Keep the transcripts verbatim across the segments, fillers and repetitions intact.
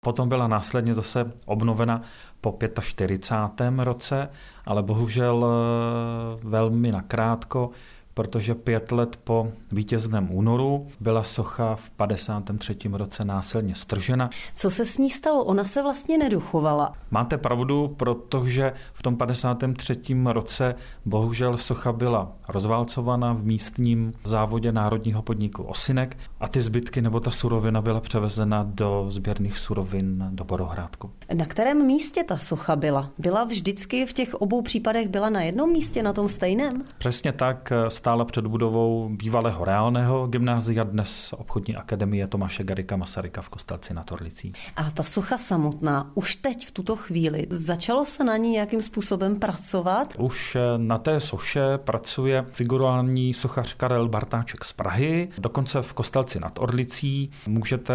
Potom byla následně zase obnovena po čtyřicátém pátém roce, ale bohužel velmi nakrátko, protože pět let po vítězném únoru byla socha v padesátém třetím roce násilně stržena. Co se s ní stalo? Ona se vlastně nedochovala. Máte pravdu, protože v tom padesátém třetím roce bohužel socha byla rozválcovaná v místním závodě národního podniku Osinek a ty zbytky nebo ta surovina byla převezena do sběrných surovin do Borohrádku. Na kterém místě ta socha byla? Byla vždycky v těch obou případech byla na jednom místě, na tom stejném? Přesně tak, stála před budovou bývalého reálného gymnázia, dnes obchodní akademie Tomáše Garrigua Masaryka v Kostelci nad Orlicí. A ta socha samotná, už teď v tuto chvíli, začalo se na ní nějakým způsobem pracovat? Už na té soše pracuje figurální sochař Karel Bartáček z Prahy, dokonce v Kostelci nad Orlicí. Můžete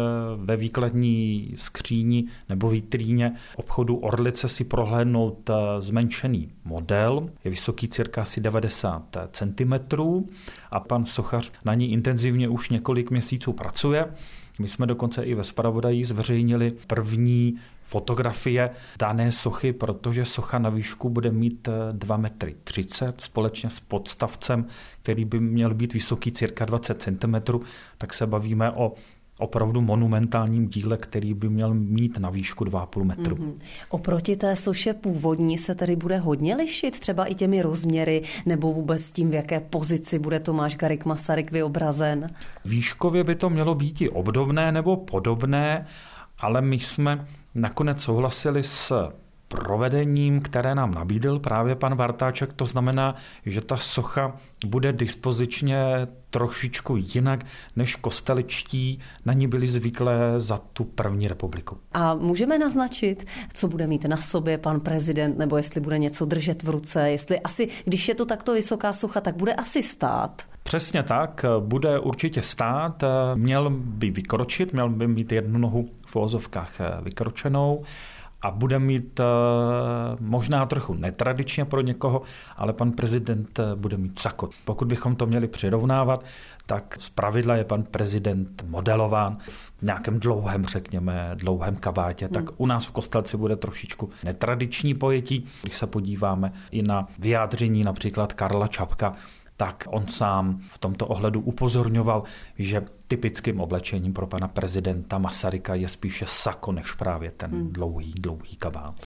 ve výkladní skříni nebo vitríně obchodu Orlice si prohlédnout zmenšený model. Je vysoký cirka asi devadesát centimetrů a pan sochař na ní intenzivně už několik měsíců pracuje. My jsme dokonce i ve zpravodaji zveřejnili první fotografie dané sochy, protože socha na výšku bude mít dva metry třicet společně s podstavcem, který by měl být vysoký cirka dvacet centimetrů, tak se bavíme o opravdu monumentálním díle, který by měl mít na výšku dva a půl metru. Mm-hmm. Oproti té soše původní se tedy bude hodně lišit, třeba i těmi rozměry, nebo vůbec tím, v jaké pozici bude Tomáš Garrigue Masaryk vyobrazen? Výškově by to mělo být i obdobné nebo podobné, ale my jsme nakonec souhlasili s provedením, které nám nabídl právě pan Bartáček. To znamená, že ta socha bude dispozičně trošičku jinak, než kosteličtí na ní byli zvyklé za tu první republiku. A můžeme naznačit, co bude mít na sobě pan prezident, nebo jestli bude něco držet v ruce, jestli asi, když je to takto vysoká socha, tak bude asi stát? Přesně tak, bude určitě stát, měl by vykročit, měl by mít jednu nohu v uvozovkách vykročenou, a bude mít možná trochu netradičně pro někoho, ale pan prezident bude mít sako. Pokud bychom to měli přirovnávat, tak zpravidla je pan prezident modelován v nějakém dlouhém, řekněme, dlouhém kabátě. Hmm. Tak u nás v Kostelci bude trošičku netradiční pojetí. Když se podíváme i na vyjádření například Karla Čapka, tak on sám v tomto ohledu upozorňoval, že typickým oblečením pro pana prezidenta Masaryka je spíše sako než právě ten hmm. dlouhý, dlouhý kabát.